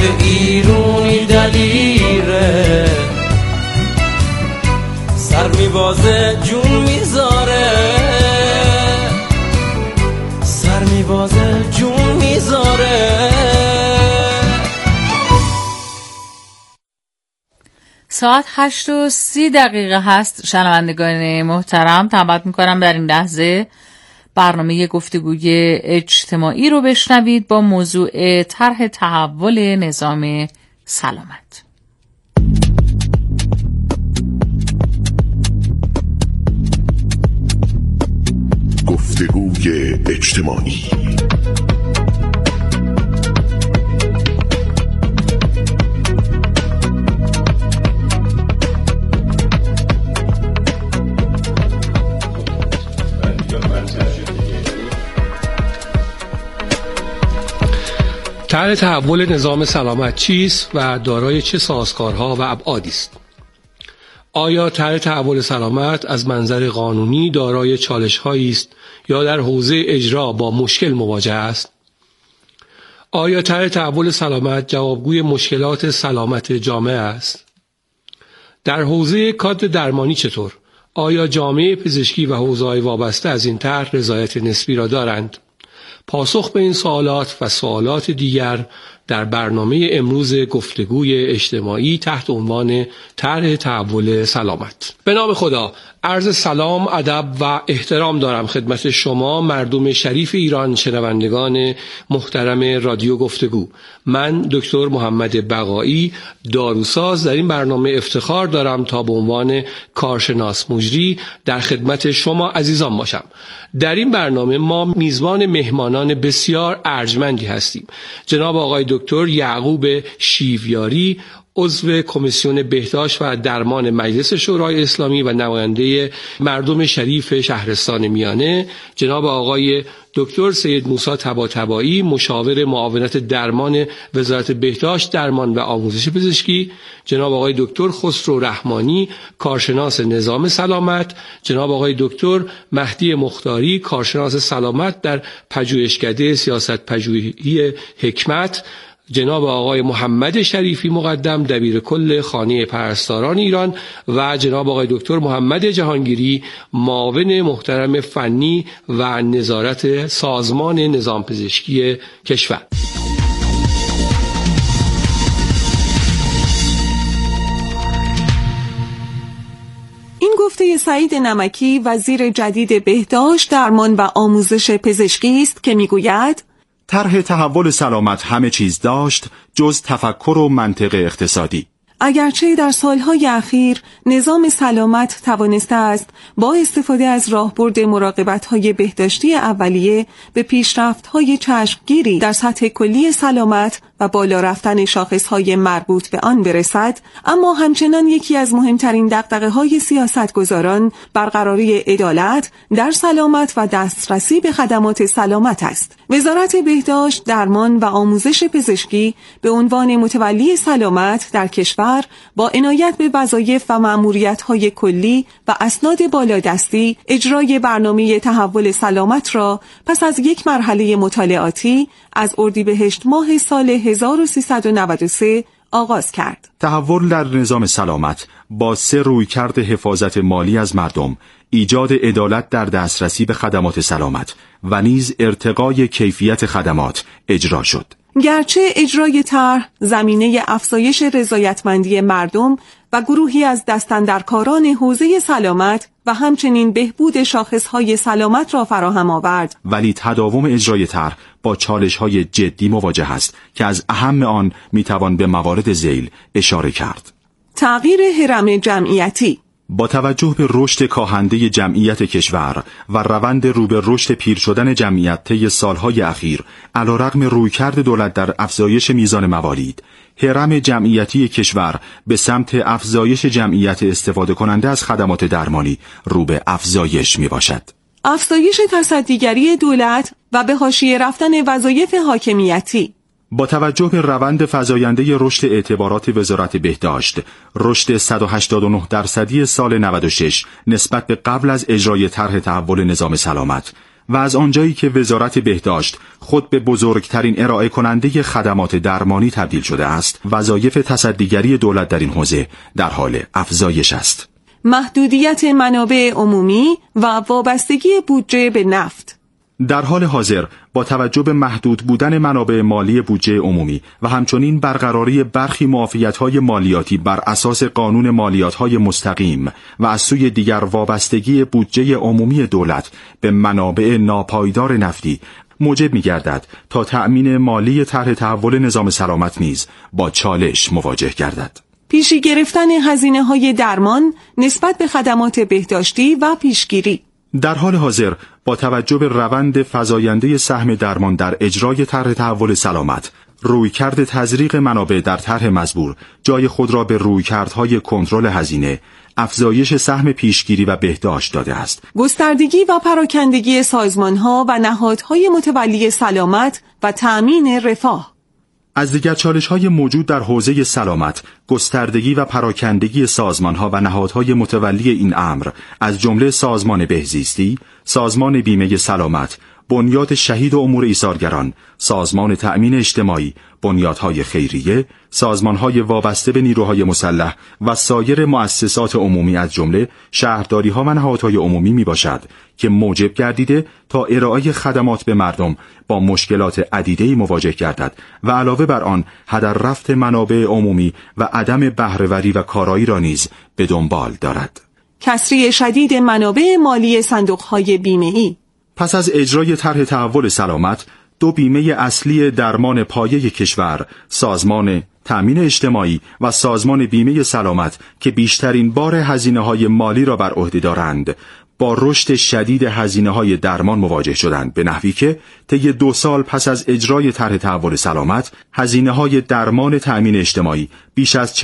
ایرونی دلیره، سر میبازه جون میذاره، سر میبازه جون میذاره. ساعت 8:30 هست. شنوندگان محترم، دعوت میکنم در این لحظه برنامه گفتگوی اجتماعی رو بشنوید با موضوع طرح تحول نظام سلامت. گفتگوی اجتماعی. طرح تحول نظام سلامت چیست و دارای چه سازکارها و ابعادی است؟ آیا طرح تحول سلامت از منظر قانونی دارای چالش‌هایی است یا در حوزه اجرا با مشکل مواجه است؟ آیا طرح تحول سلامت جوابگوی مشکلات سلامت جامعه است؟ در حوزه کادر درمانی چطور؟ آیا جامعه پزشکی و حوزه‌های وابسته از این طرح رضایت نسبی را دارند؟ پاسخ به این سوالات و سوالات دیگر در برنامه امروز گفتگوی اجتماعی تحت عنوان طرح تحول سلامت. به نام خدا، عرض سلام، ادب و احترام دارم خدمت شما مردم شریف ایران، شنوندگان محترم رادیو گفتگو. من دکتر محمد بقایی، داروساز، در این برنامه افتخار دارم تا به عنوان کارشناس مجری در خدمت شما عزیزان باشم. در این برنامه ما میزبان مهمانان بسیار ارجمندی هستیم. جناب آقای دکتر یعقوب شیویاری، عضو کمیسیون بهداشت و درمان مجلس شورای اسلامی و نماینده مردم شریف شهرستان میانه، جناب آقای دکتر سید موسی طباطبایی، مشاور معاونت درمان وزارت بهداشت، درمان و آموزش پزشکی، جناب آقای دکتر خسرو رحمانی، کارشناس نظام سلامت، جناب آقای دکتر مهدی مختاری، کارشناس سلامت در پژوهشکده سیاست پژوهی حکمت، جناب آقای محمد شریفی مقدم، دبیر کل خانه پرستاران ایران و جناب آقای دکتر محمد جهانگیری، معاون محترم فنی و نظارت سازمان نظام پزشکی کشور. این گفته سعید نمکی، وزیر جدید بهداشت، درمان و آموزش پزشکی است که میگوید طرح تحول سلامت همه چیز داشت جز تفکر و منطق اقتصادی. اگرچه در سالهای اخیر نظام سلامت توانسته است با استفاده از راهبرد مراقبت‌های بهداشتی اولیه به پیشرفت‌های چشمگیری در سطح کلی سلامت و بالا رفتن شاخص‌های مربوط به آن برسد، اما همچنان یکی از مهمترین دغدغه‌های سیاستگزاران برقراری عدالت در سلامت و دسترسی به خدمات سلامت است. وزارت بهداشت، درمان و آموزش پزشکی به عنوان متولی سلامت در کشور با عنایت به وظایف و مأموریت‌های کلی و اسناد بالادستی اجرای برنامه تحول سلامت را پس از یک مرحله مطالعاتی از اردیبهشت ماه سال 1393 آغاز کرد. تحول در نظام سلامت با 3 رویکرد حفاظت مالی از مردم، ایجاد عدالت در دسترسی به خدمات سلامت و نیز ارتقای کیفیت خدمات اجرا شد. گرچه اجرای طرح زمینه افزایش رضایتمندی مردم و گروهی از دستاندرکاران حوزه سلامت و همچنین بهبود شاخصهای سلامت را فراهم آورد، ولی تداوم اجرای طرح با چالش‌های جدی مواجه است که از اهم آن میتوان به موارد ذیل اشاره کرد. تغییر هرم جمعیتی. با توجه به رشد کاهنده جمعیت کشور و روند رو به رشد پیر شدن جمعیت طی سالهای اخیر، علیرغم رویکرد دولت در افزایش میزان موالید، هرم جمعیتی کشور به سمت افزایش جمعیت استفاده کننده از خدمات درمانی رو به افزایش می باشد. افزایش تصدیگری دولت و به حاشیه رفتن وظایف حاکمیتی. با توجه به روند فزاینده رشد اعتبارات وزارت بهداشت، رشد 189% سال 96 نسبت به قبل از اجرای طرح تحول نظام سلامت و از آنجایی که وزارت بهداشت خود به بزرگترین ارائه کننده خدمات درمانی تبدیل شده است، وظایف تصدیگری دولت در این حوزه در حال افزایش است. محدودیت منابع عمومی و وابستگی بودجه به نفت. در حال حاضر با توجه به محدود بودن منابع مالی بودجه عمومی و همچنین برقراری برخی معافیت‌های مالیاتی بر اساس قانون مالیات‌های مستقیم و از سوی دیگر وابستگی بودجه عمومی دولت به منابع ناپایدار نفتی، موجب می‌گردد تا تأمین مالی طرح تحول نظام سلامت نیز با چالش مواجه گردد. پیشی گرفتن هزینه‌های درمان نسبت به خدمات بهداشتی و پیشگیری. در حال حاضر با توجه به روند فزاینده سهم درمان در اجرای طرح تحول سلامت، رویکرد تزریق منابع در طرح مزبور جای خود را به رویکردهای کنترل هزینه، افزایش سهم پیشگیری و بهداشت داده است. گستردگی و پراکندگی سازمان‌ها و نهادهای متولی سلامت و تأمین رفاه. از دیگر چالش‌های موجود در حوزه سلامت، گستردگی و پراکندگی سازمان‌ها و نهادهای متولی این امر از جمله سازمان بهزیستی، سازمان بیمه سلامت، بنیاد شهید و امور ایثارگران، سازمان تأمین اجتماعی، بنیادهای خیریه، سازمان‌های وابسته به نیروهای مسلح و سایر مؤسسات عمومی از جمله شهرداری‌ها و نهادهای عمومی میباشد که موجب گردیده تا ارائه خدمات به مردم با مشکلات عدیده‌ای مواجه گردد و علاوه بر آن هدر رفت منابع عمومی و عدم بهره‌وری و کارایی را نیز به دنبال دارد. کسری شدید منابع مالی صندوق‌های بیمه‌ای. پس از اجرای طرح تحول سلامت، دو بیمه اصلی درمان پایه کشور، سازمان تأمین اجتماعی و سازمان بیمه سلامت که بیشترین بار هزینه‌های مالی را بر عهده دارند، با رشد شدید هزینه‌های درمان مواجه شدند، به نحوی که طی 2 سال پس از اجرای طرح تحول سلامت، هزینه‌های درمان تأمین اجتماعی بیش از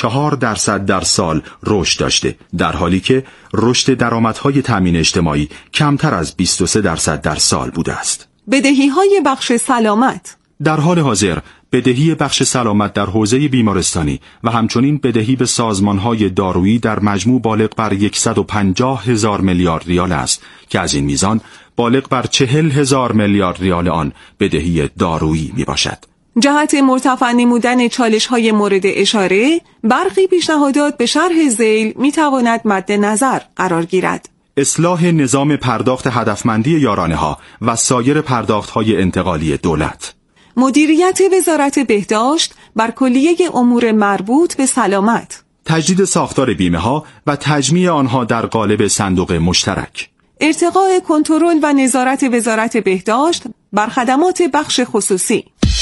44% در سال رشد داشته، در حالی که رشد درآمدهای تأمین اجتماعی کمتر از 23% در سال بوده است. بدهی‌های بخش سلامت. در حال حاضر بدهی بخش سلامت در حوزه بیمارستانی و همچنین بدهی به سازمان‌های دارویی در مجموع بالغ بر 150,000 میلیارد ریال است که از این میزان بالغ بر 40,000 میلیارد ریال آن بدهی دارویی میباشد. جهت مرتفع نمودن چالش‌های مورد اشاره، برخی پیشنهادات به شرح ذیل میتواند مد نظر قرار گیرد. اصلاح نظام پرداخت هدفمندی یارانه‌ها و سایر پرداخت‌های انتقالی دولت. مدیریت وزارت بهداشت بر کلیه امور مربوط به سلامت. تجدید ساختار بیمه‌ها و تجمیع آنها در قالب صندوق مشترک. ارتقاء کنترل و نظارت وزارت بهداشت بر خدمات بخش خصوصی.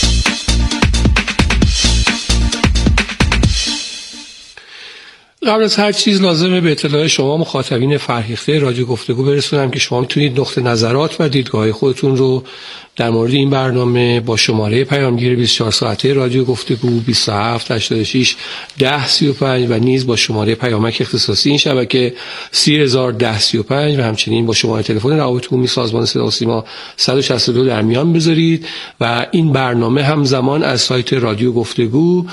قبل از هر چیز لازمه به اطلاع شما مخاطبین فرهیخته رادیو گفتگو برسونم که شما میتونید نقطه نظرات و دیدگاه خودتون رو در مورد این برنامه با شماره پیامگیر 24 ساعته رادیو گفتگو 27 86 10 35 و نیز با شماره پیامک اختصاصی این شبکه 301035 و همچنین با شماره تلفن روابط عمومی سازمان صدا و سیما 162 در میان بذارید و این برنامه همزمان از سایت رادیو گفتگو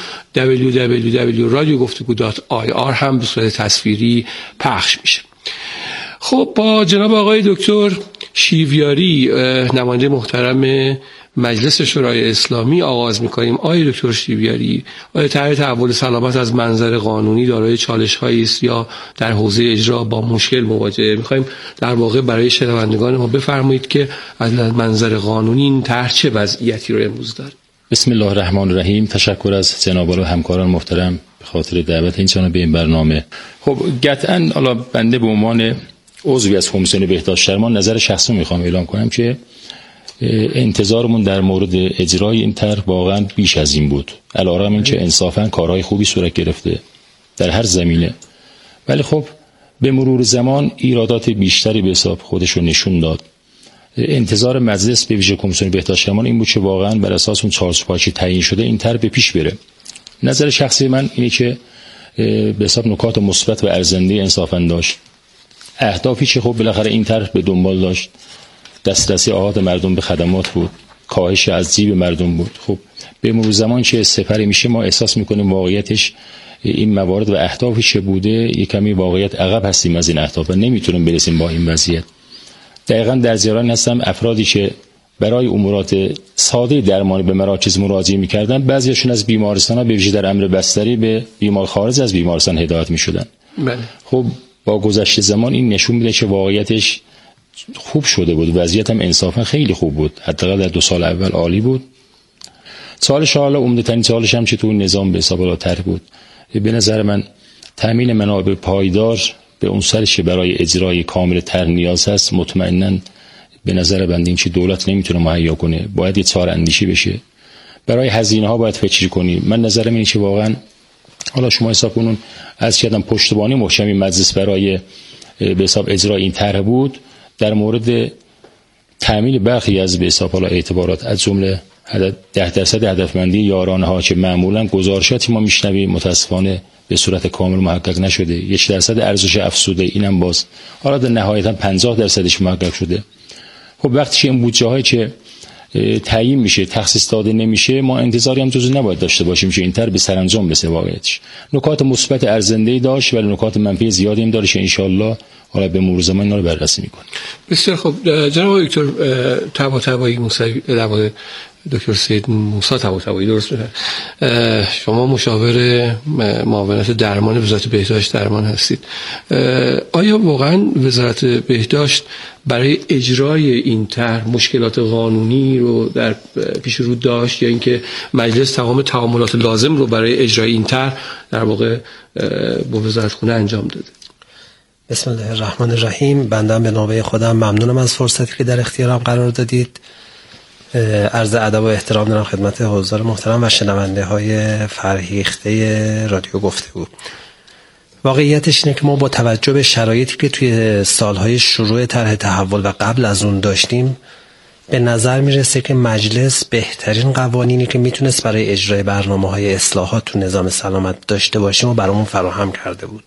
www.radiogoftegu.ir هم به صورت تصویری پخش میشه. خب با جناب آقای دکتر شیویاری نماینده محترم مجلس شورای اسلامی آغاز می‌کنیم. آقای دکتر شیویاری، آیا طرح تحول سلامت از منظر قانونی دارای چالش‌هایی است یا در حوزه اجرا با مشکل مواجهه؟ می‌خوایم در واقع برای شنوندگان ما بفرمایید که از منظر قانونی این طرح چه وضعیتی رو امروز داره؟ بسم الله الرحمن الرحیم. تشکر از جناب و همکاران محترم به خاطر دعوت این به این برنامه. خب قطعاً حالا بنده به عنوان عضوی از کمیسیون بهداشت درمان نظر شخصی میخوام اعلام کنم که انتظارمون در مورد اجرای این طرح واقعا بیش از این بود، علیرغم اینکه انصافا کارهای خوبی صورت گرفته در هر زمینه، ولی خب به مرور زمان ایرادات بیشتری به حساب خودش رو نشون داد. انتظار مجلس به ویژه کمیسیون بهداشت درمان این بود که واقعا بر اساس اون 4 سوپاچی تعیین شده این طرح به پیش بره. نظر شخصی من اینه که به حساب نکات مثبت و ارزنده انصافا داشت. اهدافی که خب بالاخره این طرح به دنبال داشت دسترسی آحاد مردم به خدمات بود، کاهش از جیب مردم بود. خب به مرور زمان که سپری میشه ما احساس میکنیم واقعیتش این موارد و اهدافی که بوده یک کمی واقعیت عقب هستیم از این اهداف و نمیتونیم برسیم با این وضعیت. دقیقاً در زیاران هستم افرادی که برای امورات ساده درمانی به مراکز مراجعه می‌کردن، بعضیشون از بیمارستان‌ها به ویژه در امر بستری به بیمار خارج از بیمارستان هدایت می‌شدن. بله. خب با گذشت زمان این نشون میده که واقعیتش خوب شده بود، وضعیت هم انصافا خیلی خوب بود، حداقل در 2 سال اول عالی بود. سالش حالا عمده‌ترین سالش هم چطور نظام به حساب الاتر بود. به نظر من تامین منابع پایدار به اون سرش که برای اجرای کامل تر نیاز هست، مطمئناً به نظر بنده این چی دولت نمیتونه مهیا کنه، باید یه چاره اندیشی بشه. برای هزینه ها باید فکر کنیم. من نظرم اینه که واقعا حالا شما حساب کنون از کردم پشتیبانی محکمی مجلس برای به حساب اجرای این طرح بود در مورد تامین برخی از به حساب حالا اعتبارات از جمله 10% هدفمندی یارانه ها که معمولا گزارشاتی ما میشنویم متاسفانه به صورت کامل محقق نشده، 1% ارزش افزوده اینم باز حالا در نهایتا 50%ش محقق شده. خب وقتی این بودجه هایی که تعیین میشه تخصیص داده نمیشه، ما انتظاری هم جزو نباید داشته باشیم که این طرح به سرانجام برسه. واقعیتش نکات مثبت ارزنده‌ای داشت ولی نکات منفی زیادی هم داره که ان شاء الله حالا به مرور زمان اینا رو بررسی میکنیم. بسیار خوب. جناب دکتر طباطبایی موسوی، دکتر سید موسی طباطبایی، درست میگم، شما مشاور معاونت درمان وزارت بهداشت درمان هستید. آیا واقعا وزارت بهداشت برای اجرای این طرح مشکلات قانونی رو در پیش رو داشت یا اینکه مجلس تمام تعاملات لازم رو برای اجرای این طرح در واقع با وزارت خونه انجام داده؟ بسم الله الرحمن الرحیم. بنده به نوبه خودم ممنونم از فرصتی که در اختیارم قرار دادید. عرض ادب و احترام دارم خدمت حضار محترم و شنونده های فرهیخته رادیو گفتگو. واقعیتش اینه که ما با توجه به شرایطی که توی سالهای شروع طرح تحول و قبل از اون داشتیم، به نظر میرسه که مجلس بهترین قوانینی که میتونست برای اجرای برنامه‌های اصلاحات تو نظام سلامت داشته باشیم و برامون فراهم کرده بود.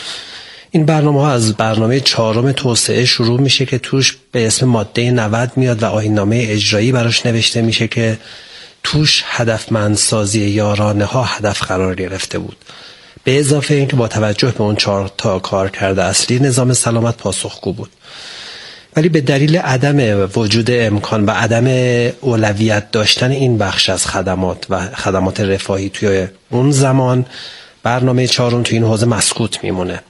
این برنامه ها از برنامه 4 توسعه شروع میشه که توش به اسم ماده 90 میاد و آیین‌نامه اجرایی براش نوشته میشه که توش هدفمندسازی یارانه ها هدف قرار گرفته بود. به اضافه اینکه با توجه به اون 4 تا کار کرده اصلی نظام سلامت پاسخگو بود. ولی به دلیل عدم وجود امکان و عدم اولویت داشتن این بخش از خدمات و خدمات رفاهی توی اون زمان، برنامه 4 تو این حوزه مسکوت میمونه.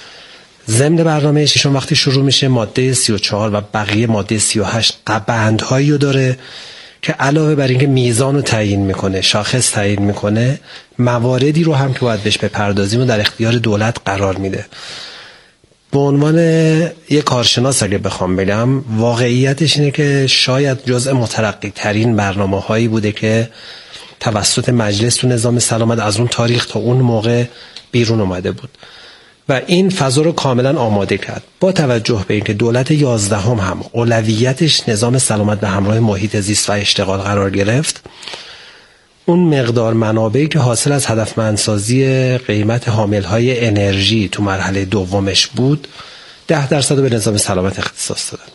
ضمن برنامه 6 وقتی شروع میشه ماده 34 و بقیه ماده 38 بندهایی رو داره که علاوه بر اینکه میزان رو تعیین میکنه، شاخص تعیین میکنه، مواردی رو هم که باید بهش بپردازیم و در اختیار دولت قرار میده. به عنوان یک کارشناس اگه بخوام بگم، واقعیتش اینه که شاید جزء مترقی ترین برنامه هایی بوده که توسط مجلس تو نظام سلامت از اون تاریخ تا اون موقع بیرون اومده بود و این فضا رو کاملا آماده کرد. با توجه به اینکه دولت 11 هم اولویتش نظام سلامت به همراه محیط زیست و اشتغال قرار گرفت، اون مقدار منابعی که حاصل از هدفمندسازی قیمت حاملهای انرژی تو مرحله دومش بود 10% رو به نظام سلامت اختصاص دادن.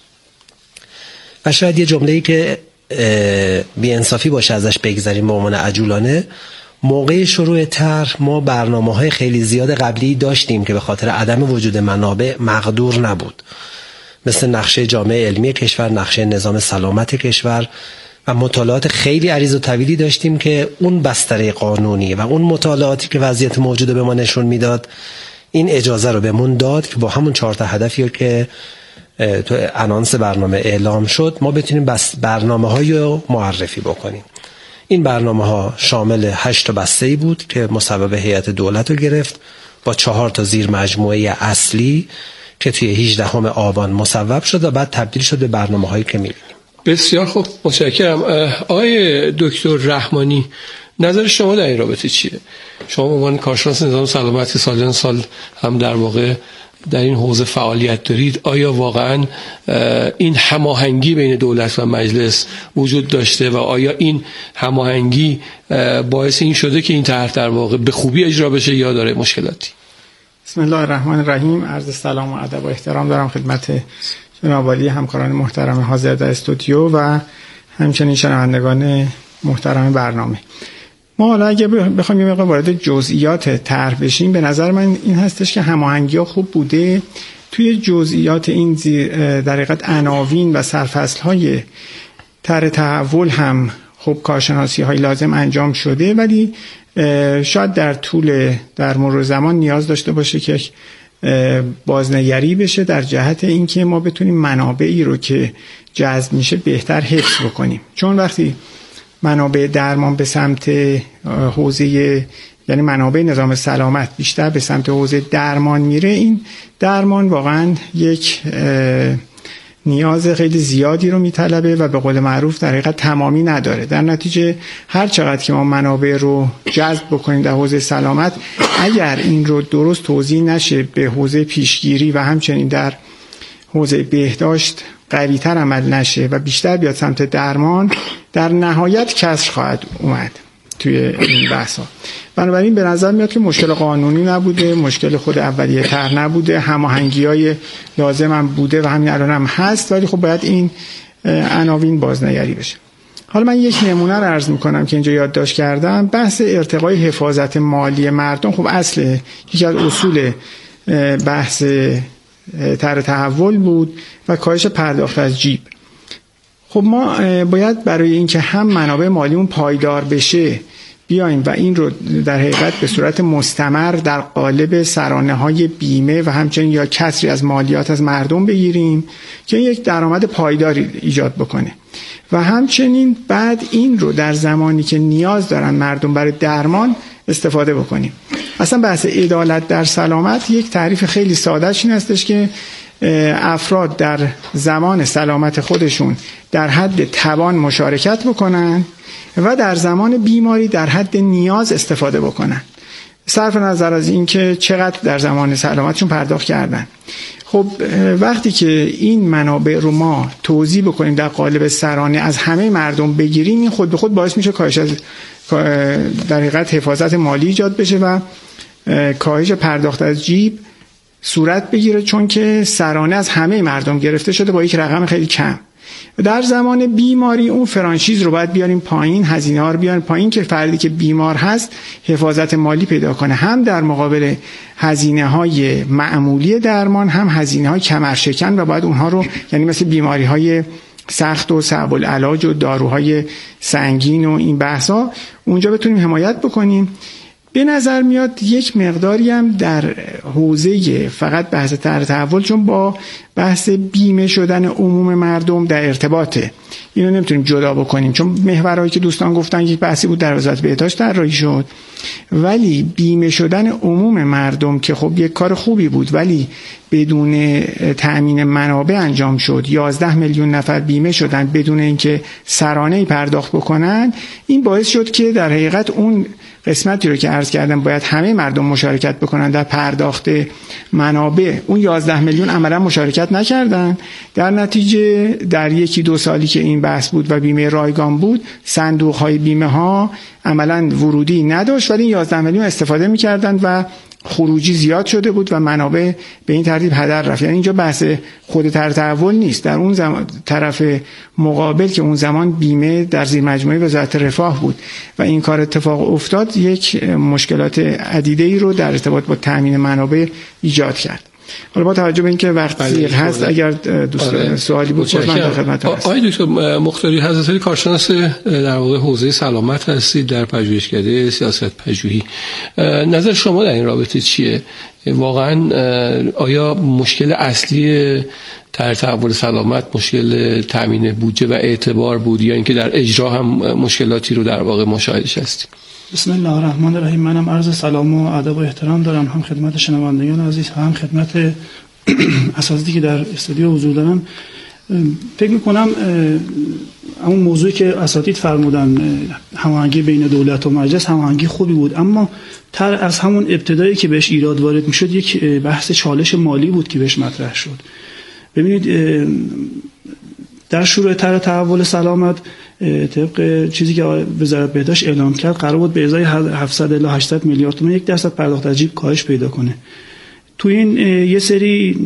و شاید یه جمله‌ای که بی‌انصافی باشه ازش بگذریم به عنوان عجولانه، موقع شروع طرح ما برنامه‌های خیلی زیاد قبلی داشتیم که به خاطر عدم وجود منابع مقدور نبود، مثل نقشه جامعه علمی کشور، نقشه نظام سلامت کشور و مطالعات خیلی عریض و طویلی داشتیم که اون بستره قانونی و اون مطالعاتی که وضعیت موجوده به ما نشون میداد این اجازه رو بهمون داد که با همون 4 تا هدفی که تو آنانس برنامه اعلام شد ما بتونیم برنامه‌هایی رو معرفی بکنیم. این برنامه‌ها شامل 8 تا بسته‌ای بود که مصوبه هیئت دولت رو گرفت با 4 تا زیر مجموعه اصلی که توی 18 آبان مصوب شد و بعد تبدیل شد به برنامه‌هایی که می‌بینیم. بسیار خوب، متشکرم. آقای دکتر رحمانی، نظر شما در این رابطه چیه؟ شما به عنوان کارشناس نظام سلامت که سالیان سال هم در واقع در این حوزه فعالیت دارید، آیا واقعا این هماهنگی بین دولت و مجلس وجود داشته و آیا این هماهنگی باعث این شده که این طرح در واقع به خوبی اجرا بشه یا داره مشکلاتی؟ بسم الله الرحمن الرحیم. عرض سلام و ادب و احترام دارم خدمت جناب عالی همکاران محترم حاضر در استودیو و همچنین شنوندگان محترم برنامه. ما حالا اگه بخوایم یه مقدار وارد جزئیات طرح بشیم، به نظر من این هستش که هماهنگی‌ها خوب بوده توی جزئیات این در حقیقت عناوین و سرفصل‌های طرح تحول هم خب کارشناسی‌های لازم انجام شده، ولی شاید در مرور زمان نیاز داشته باشه که بازنگری بشه در جهت اینکه ما بتونیم منابعی رو که جذب میشه بهتر حفظ بکنیم. چون وقتی منابع درمان به سمت حوزه، یعنی منابع نظام سلامت بیشتر به سمت حوزه درمان میره، این درمان واقعا یک نیاز خیلی زیادی رو میطلبه و به قول معروف در حقیقت تمامی نداره. در نتیجه هر چقدر که ما منابع رو جذب بکنیم در حوزه سلامت، اگر این رو درست توزیع نشه به حوزه پیشگیری و همچنین در حوزه بهداشت قوی‌تر عمل نشه و بیشتر بیاد سمت درمان، در نهایت کسر خواهد اومد توی این بحث ها. بنابراین به نظر میاد که مشکل قانونی نبوده، مشکل خود اولیه طرح نبوده، هماهنگی‌های لازم هم بوده و همین الان هم هست، ولی خب باید این عناوین بازنگری بشه. حالا من یک نمونه رو عرض میکنم که اینجا یادداشت کردم. بحث ارتقای حفاظت مالی مردم خب اصل یکی از اصول بحث طرح تحول بود و کاهش پرداخت از جیب. خب ما باید برای اینکه هم منابع مالیمون پایدار بشه بیایم و این رو در حقیقت به صورت مستمر در قالب سرانه‌های بیمه و همچنین یا کسری از مالیات از مردم بگیریم که یک درآمد پایداری ایجاد بکنه و همچنین بعد این رو در زمانی که نیاز دارن مردم برای درمان استفاده بکنیم. اصلا بحث عدالت در سلامت یک تعریف خیلی ساده‌اش این هستش که افراد در زمان سلامت خودشون در حد توان مشارکت بکنن و در زمان بیماری در حد نیاز استفاده بکنن، صرف نظر از این که چقدر در زمان سلامتشون پرداخت کردن. خب وقتی که این منابع رو ما توزیع بکنیم در قالب سرانه از همه مردم بگیریم، این خود به خود باعث میشه کاهش از در حقیقت حفاظت مالی ایجاد بشه و کاهش پرداخت از جیب صورت بگیره، چون که سرانه از همه مردم گرفته شده با یک رقم خیلی کم. در زمان بیماری اون فرانشیز رو باید بیاریم پایین، هزینه ها رو بیاریم پایین که فردی که بیمار هست حفاظت مالی پیدا کنه، هم در مقابل هزینه های معمولی درمان، هم هزینه های کمرشکن و باید اونها رو، یعنی مثل بیماری های سخت و صعب العلاج و داروهای سنگین و این بحثا اونجا بتونیم حمایت بکنیم. به نظر میاد یک مقداری هم در حوزه فقط بحث طرح تحول، چون با بحث بیمه شدن عموم مردم در ارتباطه، اینو نمیتونیم جدا بکنیم، چون محورهایی که دوستان گفتن یک بحثی بود در وزارت بهداشت طراحی شد، ولی بیمه شدن عموم مردم که خب یک کار خوبی بود ولی بدون تأمین منابع انجام شد. 11 میلیون نفر بیمه شدن بدون اینکه سرانه‌ای پرداخت بکنن. این باعث شد که در حقیقت اون قسمتی رو که عرض کردم باید همه مردم مشارکت بکنن در پرداخت منابع، اون 11 میلیون عملا مشارکت نکردن. در نتیجه در 1-2 سالی که این بحث بود و بیمه رایگان بود، صندوق‌های بیمه ها عملا ورودی نداشت، ولی 11 میلیون استفاده می‌کردند و خروجی زیاد شده بود و منابع به این ترتیب هدر رفت. یعنی اینجا بحث خود طرح تحول نیست، در اون زمان طرف مقابل که اون زمان بیمه در زیر مجموعه وزارت رفاه بود و این کار اتفاق افتاد، یک مشکلات عدیده‌ای رو در ارتباط با تامین منابع ایجاد کرد. حالا با توجه به اینکه وقت سیر هست، اگر دوست سوالی بود من در خدمتتون هستم. آقای دکتر مختاری حضرت کارشناس در واقع حوزه سلامت هستید در پژوهشکده سیاست پژوهی، نظر شما در این رابطه چیه؟ واقعا آیا مشکل اصلی طرح تحول سلامت مشکل تامین بودجه و اعتبار بود یا اینکه در اجرا هم مشکلاتی رو در واقع مشاهدش هستید؟ بسم الله الرحمن الرحیم. منم عرض سلام و ادب و احترام دارم، هم خدمت شنوندگان عزیز، هم خدمت اساتیدی که در استودیو حضور دارن. فکر می‌کنم اون موضوعی که اساتید فرمودن، هماهنگی بین دولت و مجلس، هماهنگی خوبی بود، اما از همون ابتدایی که بهش ایراد وارد می‌شد یک بحث چالش مالی بود که بهش مطرح شد. ببینید در شروع طرح تحول سلامت طبق چیزی که وزارت بهداشت اعلام کرد قرار بود به ازای 700 الی 800 میلیارد تومان 1% پرداخت از جیب کاهش پیدا کنه. تو این یه سری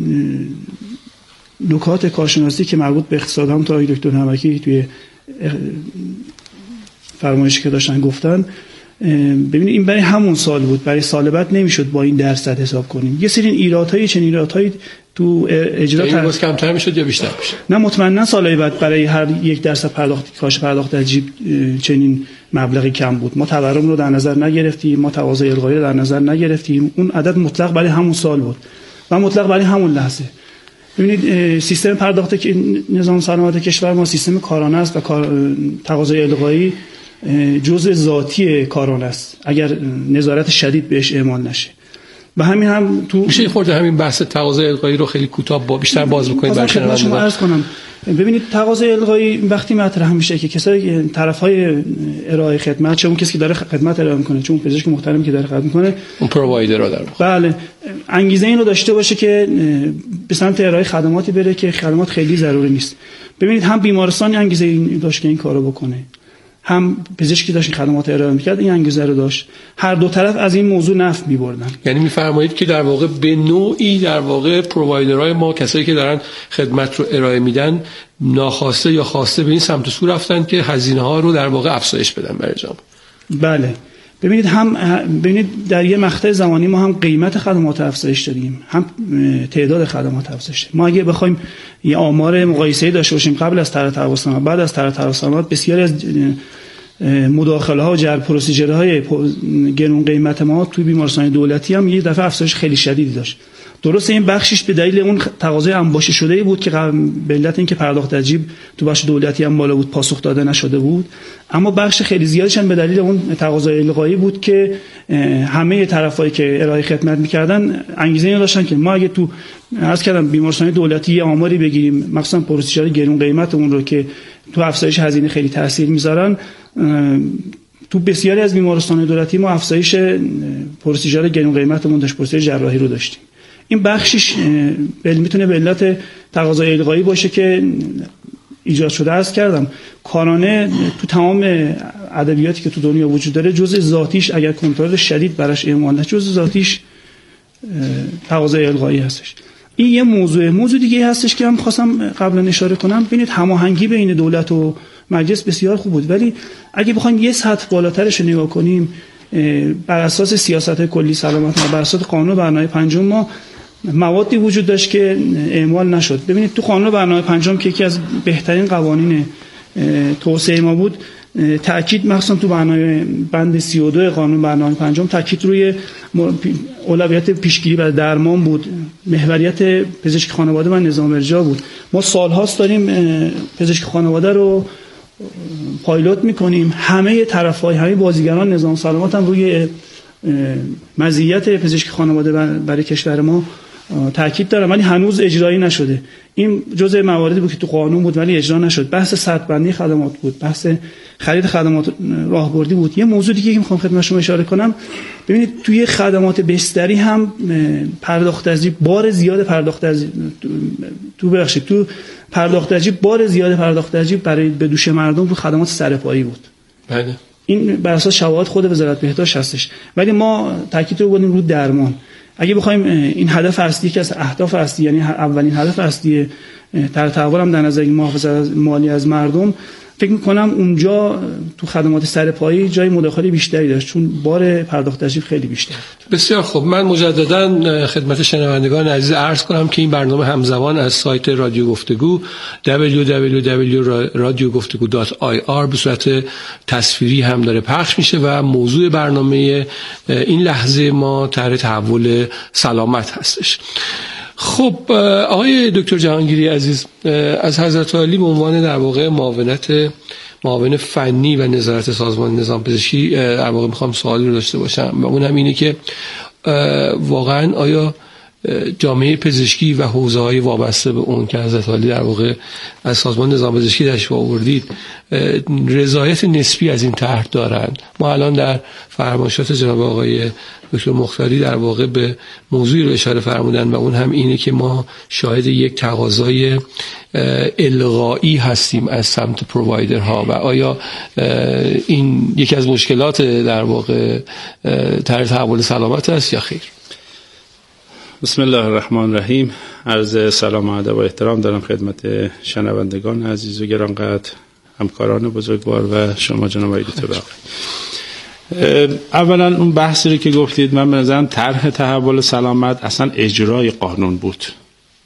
نکات کارشناسی که مربوط به اقتصاد هم تا دکتر نمکی توی فرمایشی که داشتن گفتن، ببینید این برای همون سال بود، برای سال بعد نمیشد با این درصد حساب کنیم. یه سری ایرادهای چنین ایرادهایی تو اجرا باز کمتر میشد یا بیشتر میشد؟ نه مطمئنا سالهای بعد برای هر 1% کاهش پرداخت تجدید چنین مبلغی کم بود. ما تورم رو در نظر نگرفتیم، ما تقاضای الغایی رو در نظر نگرفتیم. اون عدد مطلق برای همون سال بود و مطلق برای همون لحظه. ببینید سیستم پرداخت که نظام سلامت کشور ما سیستم کارانه است و تقاضای الغایی جزء ذاتی کارانه است اگر نظارت شدید بهش اعمال نشه. و همین هم تو میشه خورده همین بحث تقاضای الغایی رو خیلی کوتاه بیشتر باز بکنید برای شما عرض کنم. ببینید تقاضای الغایی وقتی مطرح میشه که کسایی طرفهای ارائه خدمت، چه اون کسی که داره خدمت ارائه میکنه، چه اون پزشک محترمی که داره خدمت میکنه، اون پرووایدر رو در بله انگیزه این رو داشته باشه که به سمت ارائه خدماتی بره که خدمات خیلی ضروری نیست. ببینید هم بیمارستان انگیزه این داشت که این کارو بکنه، هم پزشکی داشت خدمات ارائه میکرد این انگیزه رو داشت. هر دو طرف از این موضوع نفع می‌بردن. یعنی می‌فرمایید که در واقع به نوعی در واقع پرووایدرهای ما، کسایی که دارن خدمت رو ارائه میدن، ناخواسته یا خواسته به این سمت و سو رفتن که هزینه‌ها رو در واقع افزایش بدن برای جامعه. بله ببینید در یه مقطع زمانی ما هم قیمت خدمات افزایش دادیم، هم تعداد خدمات افزایش دادیم. ما اگه بخوایم یه آمار مقایسه‌ای داشته باشیم قبل از طرح تحویل بعد از طرح تحویل بسیاری از مداخله ها و جر پروسیجرهای گرون قیمت ما توی بیمارستان دولتی هم یه دفعه افزایش خیلی شدیدی داشت. درسته این بخشش به دلیل اون تقاضای انباشته شده بود که به علت اینکه پرداخت تجدید تو بخش دولتی هم بالا بود پاسخ داده نشده بود، اما بخش خیلی زیادش هم به دلیل اون تقاضای الغایی بود که همه طرفایی که ارائه خدمت می‌کردن انگیزه اینو داشتن که ما اگه تو عرض کردم بیمارستان دولتی یه آماری بگیریم مثلا پروسیجر گرون قیمت اون رو که تو افزایش هزینه خیلی تاثیر می‌ذارن، تو بسیاری از بیمارستان دولتی ما افزایش پروسیجر گرون قیمتمون داشت، پروسیجر جراحی رو داشتیم. این بخشش میتونه به علت تقاضای الغایی باشه که ایجاد شده است کردم. کارانه تو تمام ادبیاتی که تو دنیا وجود داره جزء ذاتیش اگر کنترل شدید براش اعمال نشه جزء ذاتیش تقاضای الغایی هستش. این یه موضوع دیگه هستش که هم خواستم قبلا اشاره کنم. ببینید هماهنگی بین دولت و مجلس بسیار خوب بود، ولی اگه بخوایم یه سطح بالاترش رو نگاه کنیم بر اساس سیاست کلی سلامت ما، بر اساس قانون برنامه پنجم ما موادی وجود داشت که اعمال نشد. ببینید تو قانون برنامه پنجم که یکی از بهترین قوانین توسعه ما بود، تاکید مخصوصا تو برنامه بند 32 قانون برنامه پنجم تاکید روی اولویت پیشگیری و درمان بود، محوریت پزشک خانواده و نظام ارجاع بود. ما سالهاست داریم پزشک خانواده رو پایلوت میکنیم، همه طرفای همه بازیگران نظام سلامت هم روی مزیت پزشک خانواده برای کشور ما تاکید دارم، ولی هنوز اجرایی نشده. این جزء مواردی بود که تو قانون بود ولی اجرا نشد. بحث سطح بندی خدمات بود، بحث خرید خدمات راهبردی بود. یه موضوع دیگه که میخوام خدمت شما اشاره کنم، ببینید توی خدمات بستری هم پرداخت تجدید بار زیاد پرداخت تجدید برای به دوش مردم تو خدمات سرپایی بود. بله این بر اساس شواهد خود وزارت بهداشت هستش، ولی ما تاکید رو بردیم رو درمان. اگه بخوایم این هدف اصلی که از اهداف اصلی، یعنی اولین هدف اصلی در تحول هم در نظر محافظت مالی از مردم، فکر می‌کنم اونجا تو خدمات سرپایی جای مداخله بیشتری داشت، چون بار پرداخت تجدید خیلی بیشتر بود. بسیار خوب. من مجددا خدمت شنوندگان عزیز عرض کنم که این برنامه همزمان از سایت رادیو گفتگو www.radiogoftego.ir به صورت تصویری هم داره پخش میشه و موضوع برنامه این لحظه ما طرح تحول سلامت هستش. خب آقای دکتر جهانگیری عزیز، از حضرت عالی به عنوان در واقع معاون فنی و نظارت سازمان نظام پزشکی در واقع میخوام سوالی رو داشته باشم و اون هم اینه که واقعا آیا جامعه پزشکی و حوزه‌های وابسته به اون که حضرت عالی در واقع از سازمان نظام پزشکی تشریف آوردید رضایت نسبی از این طرح دارند؟ ما الان در فرمایشات جناب آقای دکتر مختاری در واقع به موضوعی رو اشاره فرمودن و اون هم اینه که ما شاهد یک تقاضای الغایی هستیم از سمت پرووایدرها و آیا این یکی از مشکلات در واقع طرح تحول سلامت است یا خیر؟ بسم الله الرحمن الرحیم. عرض سلام و ادب و احترام دارم خدمت شنوندگان عزیز و گرانقدر، همکاران بزرگوار و شما جناب آقای دکتر بقایی. اولا اون بحثی رو که گفتید، من به نظرم طرح تحول سلامت اصلا اجرای قانون بود.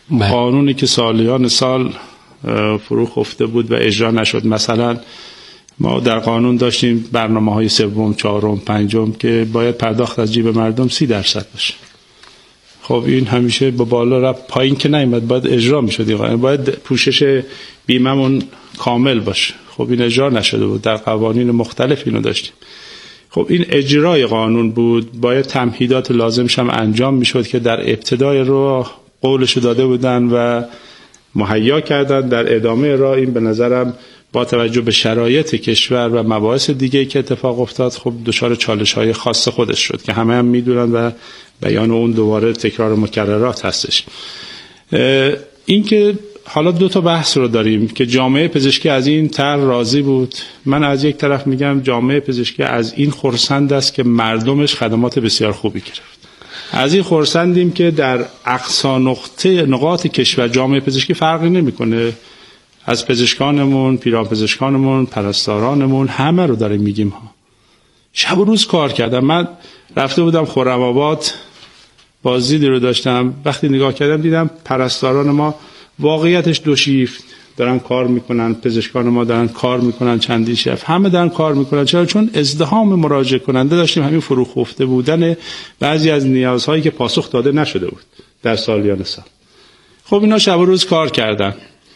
قانونی که سالیان سال فرو خفته بود و اجرا نشد. مثلا ما در قانون داشتیم برنامه‌های سوم، چهارم، پنجم که باید پرداخت از جیب مردم 30% باشه. خب این همیشه با بالا رفت، پایین که نیامد، باید اجرا می‌شد. باید پوشش بیمه‌مون کامل باشه. خب این اجرا نشده بود. در قوانین مختلف اینو داشتیم. خب این اجرای قانون بود، باید تمهیدات لازمش هم انجام میشد که در ابتدای راه قولشو داده بودن و مهیا کردن. در ادامه راه این به نظرم با توجه به شرایط کشور و مباحث دیگه‌ای که اتفاق افتاد خب دچار چالش‌های خاص خودش شد که همه هم میدونن و بیان اون دوباره تکرار مکررات هستش. این که حالا دو تا بحث رو داریم که جامعه پزشکی از این طرح راضی بود. من از یک طرف میگم جامعه پزشکی از این خرسند است که مردمش خدمات بسیار خوبی گرفت. از این خرسندیم که در اقصا نقاط کشور جامعه پزشکی فرقی نمیکنه. از پزشکانمون، پیران پزشکانمون، پرستارانمون همه رو داریم میگیم ها. شب و روز کار کردم. من رفته بودم خرم آباد، بازدیدی رو داشتم. وقتی نگاه کردم دیدم پرستاران ما واقعیتش دو شیفت دارن کار میکنن، پزشکان ما دارن کار میکنن چندی شفت، همه دارن کار میکنن. چرا؟ چون ازدحام مراجعه کننده داشتیم، همین فروخفته بودن بعضی از نیازهایی که پاسخ داده نشده بود در سالیان سال. خب اینا شب و روز کار کردن.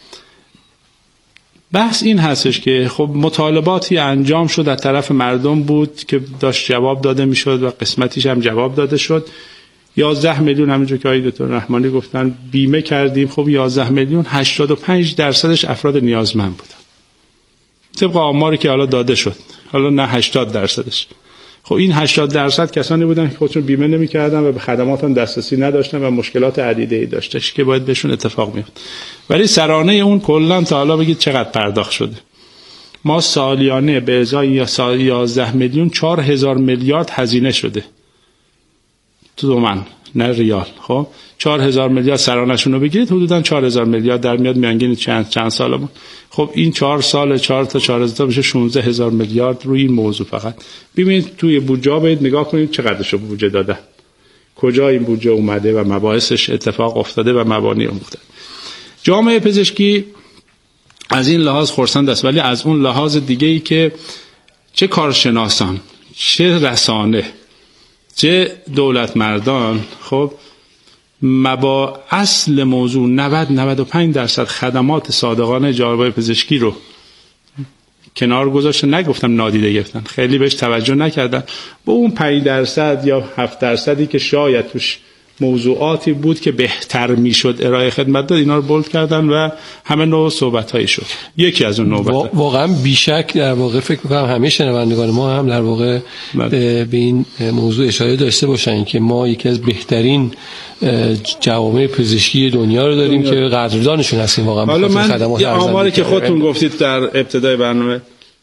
بحث این هستش که خب مطالباتی انجام شد از طرف مردم بود که داشت جواب داده میشد و قسمتیش هم جواب داده شد. 11 میلیون همونجور که آقای دکتر رحمانی گفتن بیمه کردیم. خب 11 میلیون 85% افراد نیازمند بودن طبق آماری که حالا داده شد، حالا نه 80%. خب این 80% کسانی بودن که خودشون بیمه نمی‌کردن و به خدمات هم دسترسی نداشتن و مشکلات عدیده‌ای داشتش که باید بهشون اتفاق میفته. ولی سرانه اون کلا تا حالا بگید چقدر پرداخت شده؟ ما سالیانه به ازای 11 میلیون 4000 میلیارد هزینه شده تومان، نه ریال. خب 4000 میلیارد سرانه‌شون رو بگیرید حدوداً 4000 میلیارد در میاد میانگین چند سالمون. خب این 4 سال 4 تا 4000 میشه 16000 میلیارد روی این موضوع. فقط ببینید توی بودجه باید نگاه کنید چقدرشو بودجه دادن، کجا این بودجه اومده و مباحثش اتفاق افتاده و مبانی اومده. جامعه پزشکی از این لحاظ خرسند است، ولی از اون لحاظ دیگه‌ای که چه کارشناسان، چه رسانه، چه دولت مردان خب با اصل موضوع 90-95% خدمات صادقانه جامعه پزشکی رو کنار گذاشتن، نگفتم نادیده گرفتن، خیلی بهش توجه نکردن. با اون 5% یا 7% که شاید توش موضوعاتی بود که بهتر میشد ارائه خدمت داد، اینا رو بولد کردن و همه نوع صحبت‌هایی شد. یکی از اون نوبت واقعا بیشک در واقع فکر می‌کنم همه شنوندگان ما هم در واقع به این موضوع اشاره داشته باشن که ما یکی از بهترین جوامع پزشکی دنیا رو داریم که قدردانشون هستیم واقعا. حالا من یه آماری که خودتون گفتید در ابتدای برنامه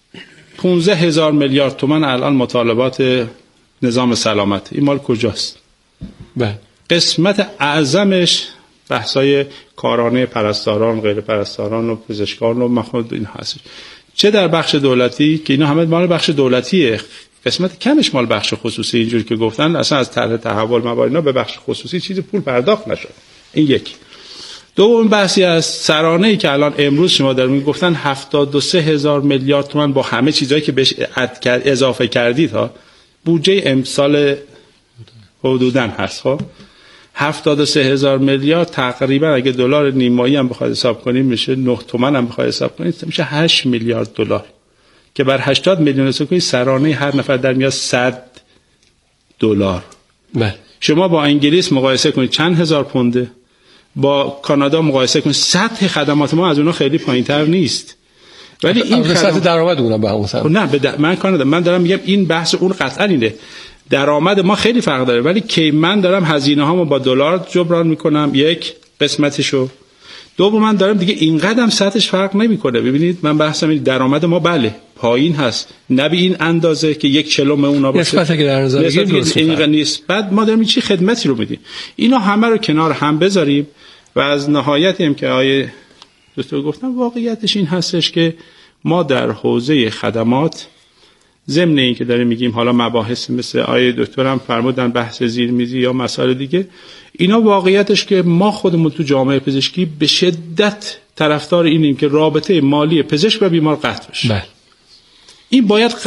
15000 میلیارد تومان الان مطالبات نظام سلامت، این مال کجاست؟ بله. قسمت اعظمش بحثای کارانه پرستاران، غیر پرستاران و پزشکان و مخاطب این هست. چه در بخش دولتی که اینا همه مال بخش دولتیه، قسمت کمش مال بخش خصوصی. اینجوری که گفتن اصلا از طرح تحول موالینا به بخش خصوصی چیزی پول پرداخت نشد. این یک. دوم بحثی از سرانه‌ای که الان امروز شما در میگفتن 73000 میلیارد تومان با همه چیزایی که بهش اضافه کردید ها، بودجه امسال حدوداً هست. خب 73000 میلیارد تقریبا اگه دلار نیمایی هم بخواد حساب کنیم میشه 9 تومن هم بخواد حساب کنیم میشه 8 میلیارد دلار که بر 80 میلیون حساب کنید سرانه هر نفر در میاد 100 دلار. بله. شما با انگلیس مقایسه کنید چند هزار پونده، با کانادا مقایسه کنید، سطح خدمات ما از اونها خیلی پایین‌تر نیست. ولی این سطح درآمد اونم به همون سطح. نه من کانادا، من دارم میگم این بحث اون قطعا اینه. درآمد ما خیلی فرق داره، ولی که من دارم هزینه هامو با دلار جبران میکنم یک قسمتشو، دوم من دارم دیگه اینقدر هم سطحش فرق نمیکنه. ببینید من بحثم این درآمد ما بله پایین هست، نه به این اندازه که 1/40 اونا باشه، نسبت که در نظر بگیرید نیست. بعد ما داریم چی خدمتی رو میدیم. اینا همه رو کنار هم بذاریم و از نهایتی هم که آیه دکتر گفتم واقعیتش این هستش که ما در حوزه خدمات ضمن این که داریم میگیم حالا مباحث مثل آیه دکترم فرمودن بحث زیرمیزی یا مسائل دیگه، اینا واقعیتش که ما خودمون تو جامعه پزشکی به شدت طرفدار اینیم که رابطه مالی پزشک و بیمار قطع بشه. بله. این باید